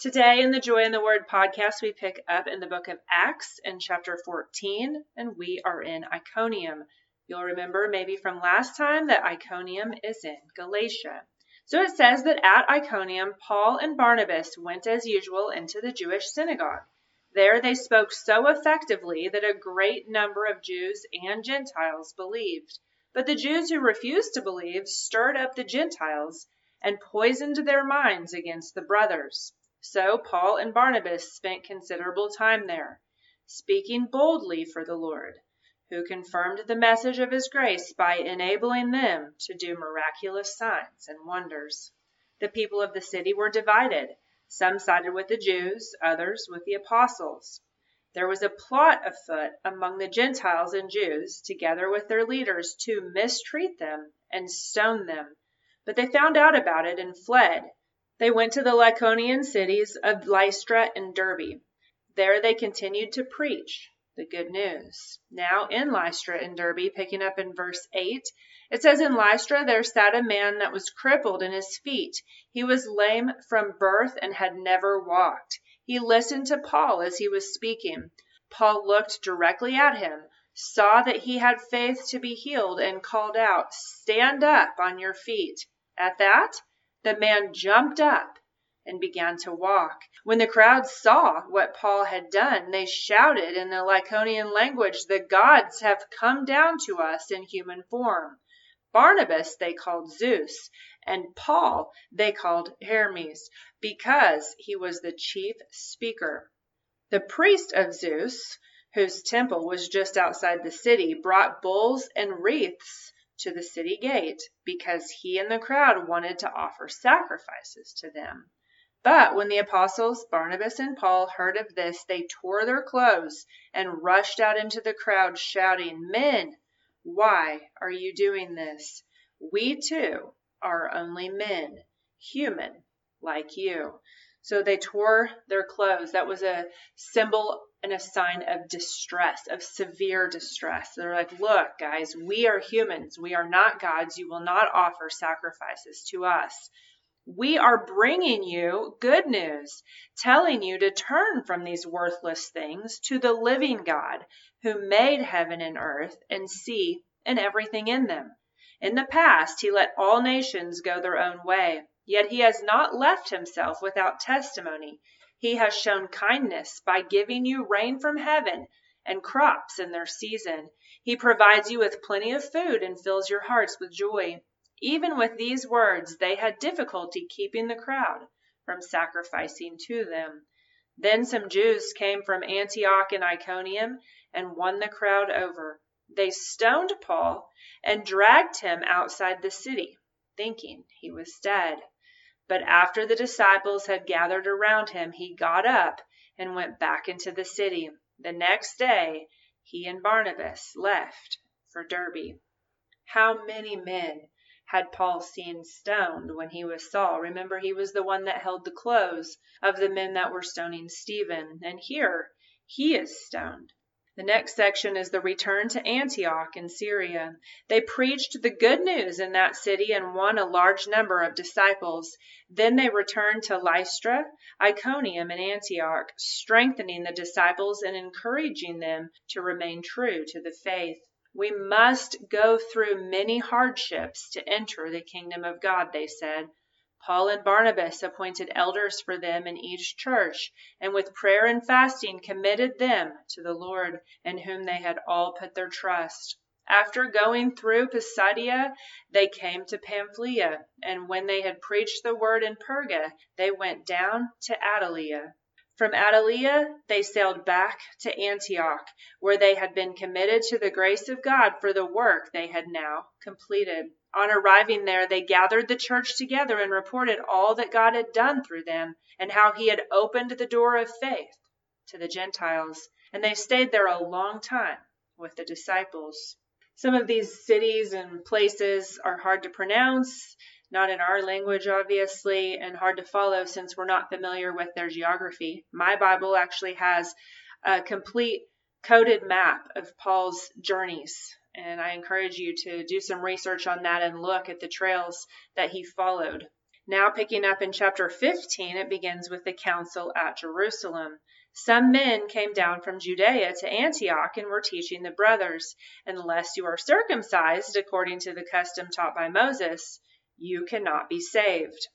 Today in the Joy in the Word podcast, we pick up in the book of Acts in chapter 14, and we are in Iconium. You'll remember maybe from last time that Iconium is in Galatia. So it says that at Iconium, Paul and Barnabas went as usual into the Jewish synagogue. There they spoke so effectively that a great number of Jews and Gentiles believed. But the Jews who refused to believe stirred up the Gentiles and poisoned their minds against the brothers. So Paul and Barnabas spent considerable time there, speaking boldly for the Lord, who confirmed the message of his grace by enabling them to do miraculous signs and wonders. The people of the city were divided. Some sided with the Jews, others with the apostles. There was a plot afoot among the Gentiles and Jews, together with their leaders, to mistreat them and stone them. But they found out about it and fled. They went to the Lycaonian cities of Lystra and Derbe. There they continued to preach the good news. Now in Lystra and Derbe, picking up in verse 8, it says, In Lystra there sat a man that was crippled in his feet. He was lame from birth and had never walked. He listened to Paul as he was speaking. Paul looked directly at him, saw that he had faith to be healed, and called out, Stand up on your feet. At that, the man jumped up and began to walk. When the crowd saw what Paul had done, they shouted in the Lycaonian language, The gods have come down to us in human form. Barnabas they called Zeus, and Paul they called Hermes, because he was the chief speaker. The priest of Zeus, whose temple was just outside the city, brought bulls and wreaths to the city gate, because he and the crowd wanted to offer sacrifices to them. But when the apostles Barnabas and Paul heard of this, they tore their clothes and rushed out into the crowd, shouting, Men, why are you doing this? We too are only men, human, like you. So they tore their clothes. That was a symbol and a sign of distress, of severe distress. They're like, look, guys, we are humans. We are not gods. You will not offer sacrifices to us. We are bringing you good news, telling you to turn from these worthless things to the living God who made heaven and earth and sea and everything in them. In the past, he let all nations go their own way, yet he has not left himself without testimony. He has shown kindness by giving you rain from heaven and crops in their season. He provides you with plenty of food and fills your hearts with joy. Even with these words, they had difficulty keeping the crowd from sacrificing to them. Then some Jews came from Antioch and Iconium and won the crowd over. They stoned Paul and dragged him outside the city, thinking he was dead. But after the disciples had gathered around him, he got up and went back into the city. The next day, he and Barnabas left for Derbe. How many men had Paul seen stoned when he was Saul? Remember, he was the one that held the clothes of the men that were stoning Stephen. And here, he is stoned. The next section is the return to Antioch in Syria. They preached the good news in that city and won a large number of disciples. Then they returned to Lystra, Iconium, and Antioch, strengthening the disciples and encouraging them to remain true to the faith. We must go through many hardships to enter the kingdom of God, they said. Paul and Barnabas appointed elders for them in each church, and with prayer and fasting committed them to the Lord, in whom they had all put their trust. After going through Pisidia, they came to Pamphylia, and when they had preached the word in Perga, they went down to Attalia. From Attalia, they sailed back to Antioch, where they had been committed to the grace of God for the work they had now completed. On arriving there, they gathered the church together and reported all that God had done through them and how he had opened the door of faith to the Gentiles. And they stayed there a long time with the disciples. Some of these cities and places are hard to pronounce, not in our language, obviously, and hard to follow since we're not familiar with their geography. My Bible actually has a complete coded map of Paul's journeys. And I encourage you to do some research on that and look at the trails that he followed. Now picking up in chapter 15, it begins with the council at Jerusalem. Some men came down from Judea to Antioch and were teaching the brothers, unless you are circumcised according to the custom taught by Moses, you cannot be saved.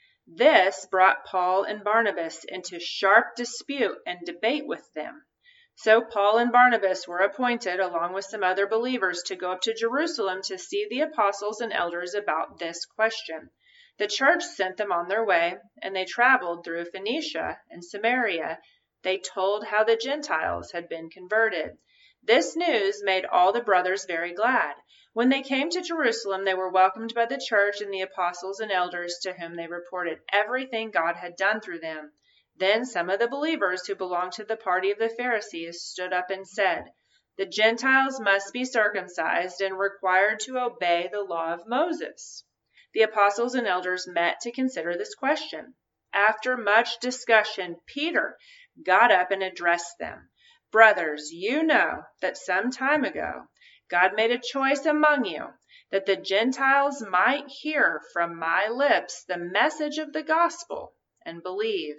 This brought Paul and Barnabas into sharp dispute and debate with them. So Paul and Barnabas were appointed, along with some other believers, to go up to Jerusalem to see the apostles and elders about this question. The church sent them on their way, and they traveled through Phoenicia and Samaria. They told how the Gentiles had been converted. This news made all the brothers very glad. When they came to Jerusalem, they were welcomed by the church and the apostles and elders, to whom they reported everything God had done through them. Then some of the believers who belonged to the party of the Pharisees stood up and said, "The Gentiles must be circumcised and required to obey the law of Moses." The apostles and elders met to consider this question. After much discussion, Peter got up and addressed them. "Brothers, you know that some time ago God made a choice among you that the Gentiles might hear from my lips the message of the gospel and believe.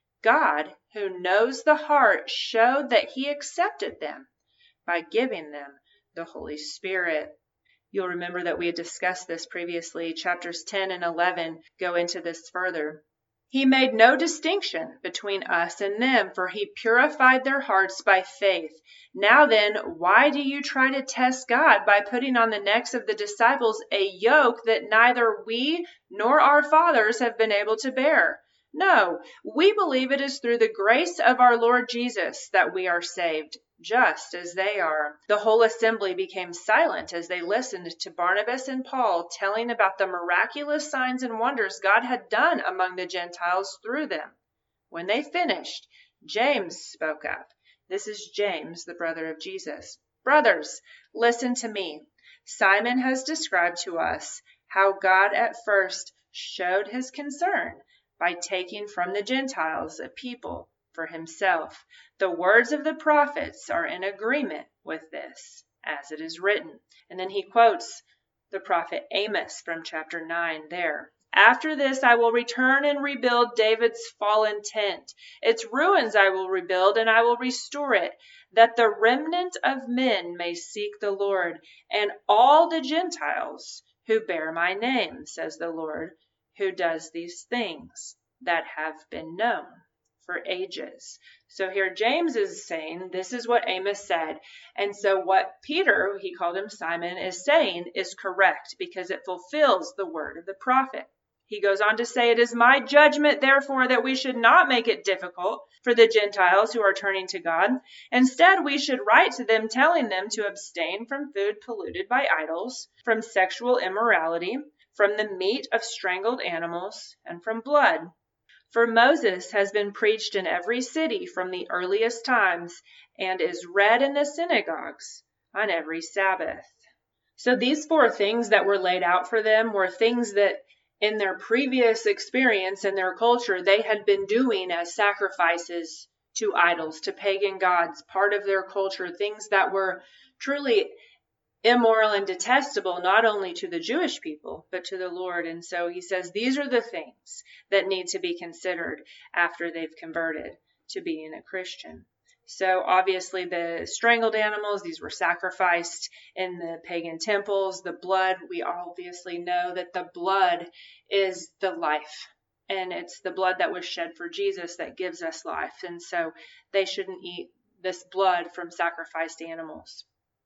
God, who knows the heart, showed that he accepted them by giving them the Holy Spirit." You'll remember that we had discussed this previously. Chapters 10 and 11 go into this further. He made no distinction between us and them, for he purified their hearts by faith. Now then, why do you try to test God by putting on the necks of the disciples a yoke that neither we nor our fathers have been able to bear? No, we believe it is through the grace of our Lord Jesus that we are saved, just as they are. The whole assembly became silent as they listened to Barnabas and Paul telling about the miraculous signs and wonders God had done among the Gentiles through them. When they finished, James spoke up. This is James, the brother of Jesus. "Brothers, listen to me. Simon has described to us how God at first showed his concern by taking from the Gentiles a people for himself. The words of the prophets are in agreement with this, as it is written." And then he quotes the prophet Amos from chapter 9 there. "After this I will return and rebuild David's fallen tent. Its ruins I will rebuild, and I will restore it, that the remnant of men may seek the Lord, and all the Gentiles who bear my name, says the Lord, who does these things that have been known for ages." So here James is saying this is what Amos said. And so what Peter, he called him Simon, is saying is correct because it fulfills the word of the prophet. He goes on to say, "It is my judgment, therefore, that we should not make it difficult for the Gentiles who are turning to God. Instead, we should write to them telling them to abstain from food polluted by idols, from sexual immorality, from the meat of strangled animals, and from blood. For Moses has been preached in every city from the earliest times and is read in the synagogues on every Sabbath." So these four things that were laid out for them were things that in their previous experience in their culture, they had been doing as sacrifices to idols, to pagan gods, part of their culture, things that were truly immoral and detestable, not only to the Jewish people, but to the Lord. And so he says, these are the things that need to be considered after they've converted to being a Christian. So obviously the strangled animals, these were sacrificed in the pagan temples. The blood, we obviously know that the blood is the life. And it's the blood that was shed for Jesus that gives us life. And so they shouldn't eat this blood from sacrificed animals.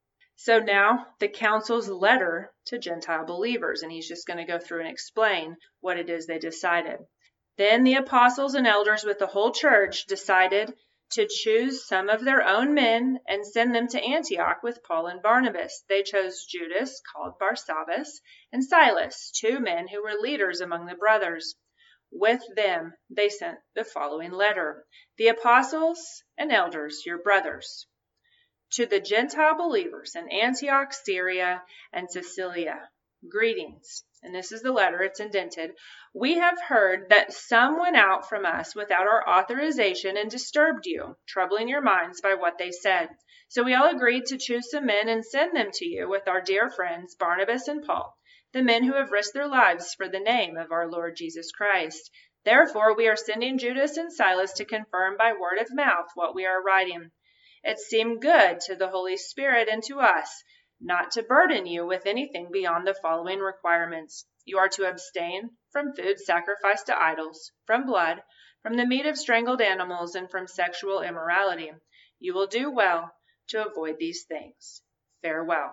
So now the council's letter to Gentile believers, and he's just going to go through and explain what it is they decided. Then the apostles and elders with the whole church decided to choose some of their own men and send them to Antioch with Paul and Barnabas. They chose Judas, called Barsabbas, and Silas, 2 men who were leaders among the brothers. With them they sent the following letter. The apostles and elders, your brothers, to the Gentile believers in Antioch, Syria, and Cilicia, greetings. And this is the letter, it's indented. We have heard that some went out from us without our authorization and disturbed you, troubling your minds by what they said. So we all agreed to choose some men and send them to you with our dear friends Barnabas and Paul. the men who have risked their lives for the name of our Lord Jesus Christ. Therefore, we are sending Judas and Silas to confirm by word of mouth what we are writing. It seemed good to the Holy Spirit and to us not to burden you with anything beyond the following requirements. You are to abstain from food sacrificed to idols, from blood, from the meat of strangled animals, and from sexual immorality. You will do well to avoid these things. Farewell.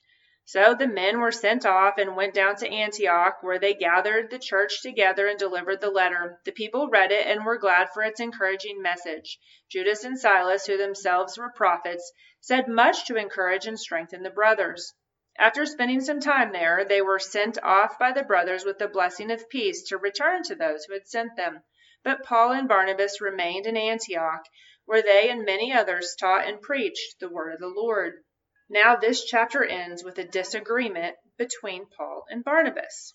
So the men were sent off and went down to Antioch, where they gathered the church together and delivered the letter. The people read it and were glad for its encouraging message. Judas and Silas, who themselves were prophets, said much to encourage and strengthen the brothers. After spending some time there, they were sent off by the brothers with the blessing of peace to return to those who had sent them. But Paul and Barnabas remained in Antioch, where they and many others taught and preached the word of the Lord. Now this chapter ends with a disagreement between Paul and Barnabas.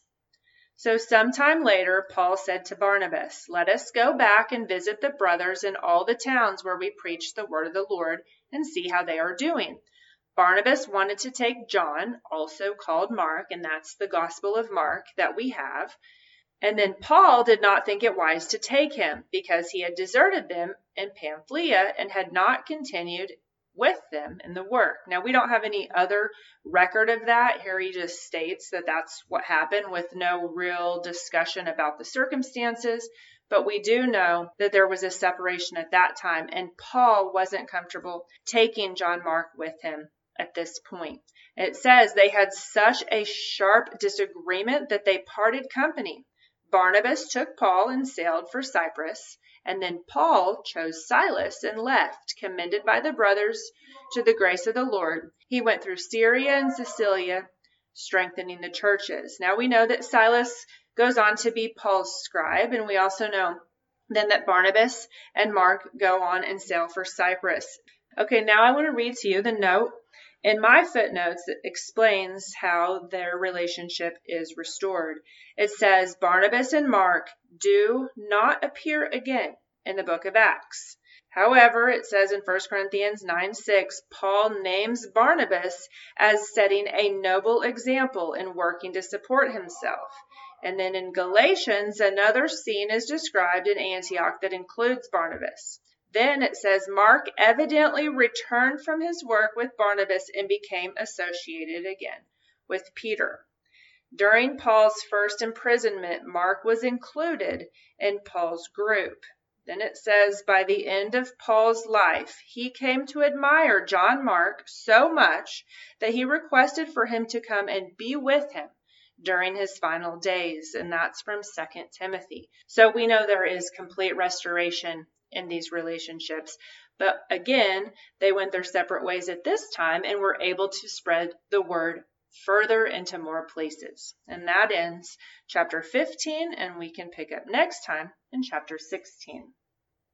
So sometime later, Paul said to Barnabas, "Let us go back and visit the brothers in all the towns where we preached the word of the Lord and see how they are doing." Barnabas wanted to take John, also called Mark, and that's the Gospel of Mark that we have. And then Paul did not think it wise to take him because he had deserted them in Pamphylia and had not continued with them in the work. Now, we don't have any other record of that. Here he just states that that's what happened with no real discussion about the circumstances. But we do know that there was a separation at that time, and Paul wasn't comfortable taking John Mark with him at this point. It says they had such a sharp disagreement that they parted company. Barnabas took Paul and sailed for Cyprus, and then Paul chose Silas and left, commended by the brothers to the grace of the Lord. He went through Syria and Cilicia, strengthening the churches. Now we know that Silas goes on to be Paul's scribe, and we also know then that Barnabas and Mark go on and sail for Cyprus. Okay, now I want to read to you the note in my footnotes that explains how their relationship is restored. It says, Barnabas and Mark do not appear again in the book of Acts. However, it says in 1 Corinthians 9:6, Paul names Barnabas as setting a noble example in working to support himself. And then in Galatians, another scene is described in Antioch that includes Barnabas. Then it says, Mark evidently returned from his work with Barnabas and became associated again with Peter. During Paul's first imprisonment, Mark was included in Paul's group. Then it says, by the end of Paul's life, he came to admire John Mark so much that he requested for him to come and be with him during his final days. And that's from 2 Timothy. So we know there is complete restoration in these relationships. But again, they went their separate ways at this time and were able to spread the word further into more places. And that ends chapter 15, and we can pick up next time in chapter 16.